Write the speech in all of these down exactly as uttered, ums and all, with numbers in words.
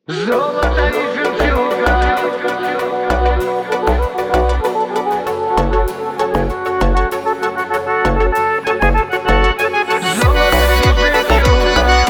Золото и жемчуга. Золото и жемчуга.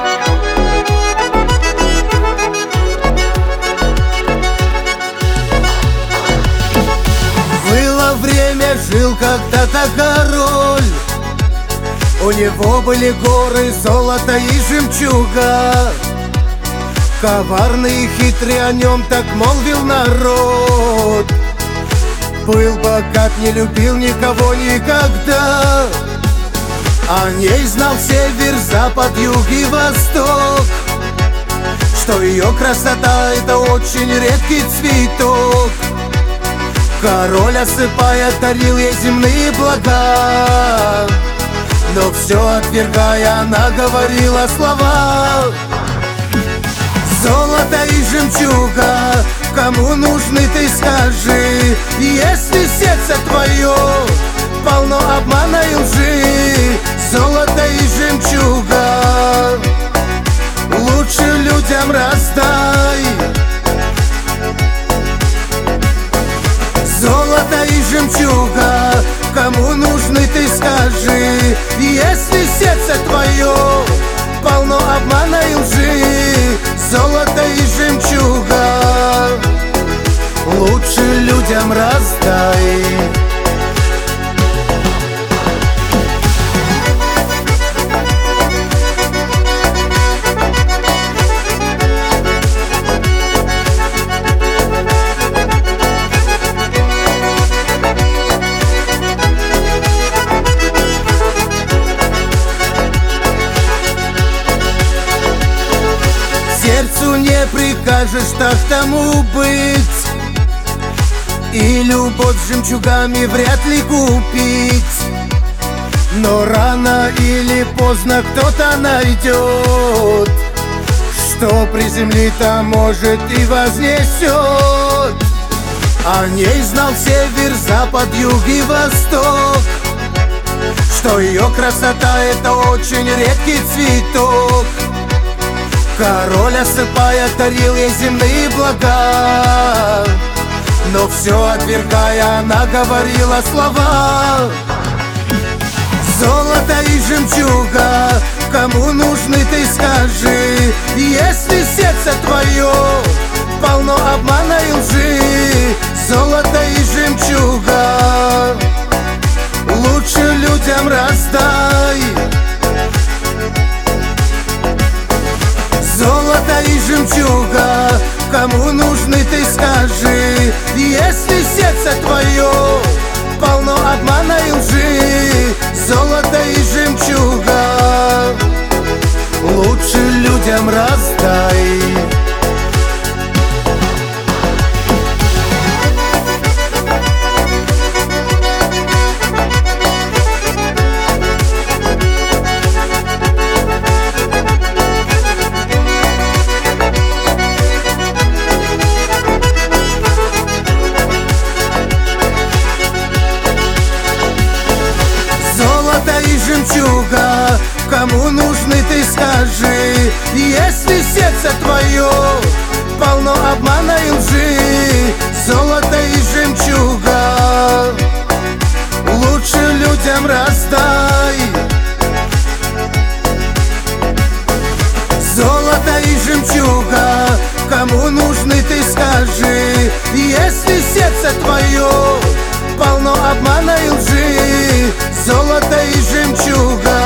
Было время, жил когда-то король. У него были горы золота и жемчуга. Коварный и хитрый о нем так молвил народ. Был богат, не любил никого никогда. О ней знал север, запад, юг и восток, что ее красота — это очень редкий цветок. Король, осыпая, дарил ей земные блага, но все отвергая, она говорила слова: золото и жемчуга, кому нужны, ты скажи. Если сердце твое полно обмана и лжи, золото и жемчуга лучше людям раздай. Золото и жемчуга, кому нужны, ты скажи. Если сердце твое полно обмана и лжи, золото и жемчуга лучше людям раздай. Сердцу не прикажешь так тому быть, и любовь с жемчугами вряд ли купить. Но рано или поздно кто-то найдет, что приземлит, а может и вознесет. О ней знал север, запад, юг и восток, что ее красота — это очень редкий цветок. Король, осыпая, дарил ей земные блага, но все отвергая, она говорила слова: золото и жемчуга, кому нужны, ты скажи. Если сердце твое полно обмана и лжи, золото и жемчуга лучше людям раздай. Золото и жемчуга, кому нужны, ты скажи. Если сердце твое полно обмана и лжи, золото и жемчуга лучше людям раздай. Золото и жемчуга, кому нужны, ты скажи. Если сердце твое полно обмана и лжи, золото и жемчуга лучше людям раздай. Золото и жемчуга, кому нужны, ты скажи. Если сердце твое полно обмана и лжи, золото и жемчуга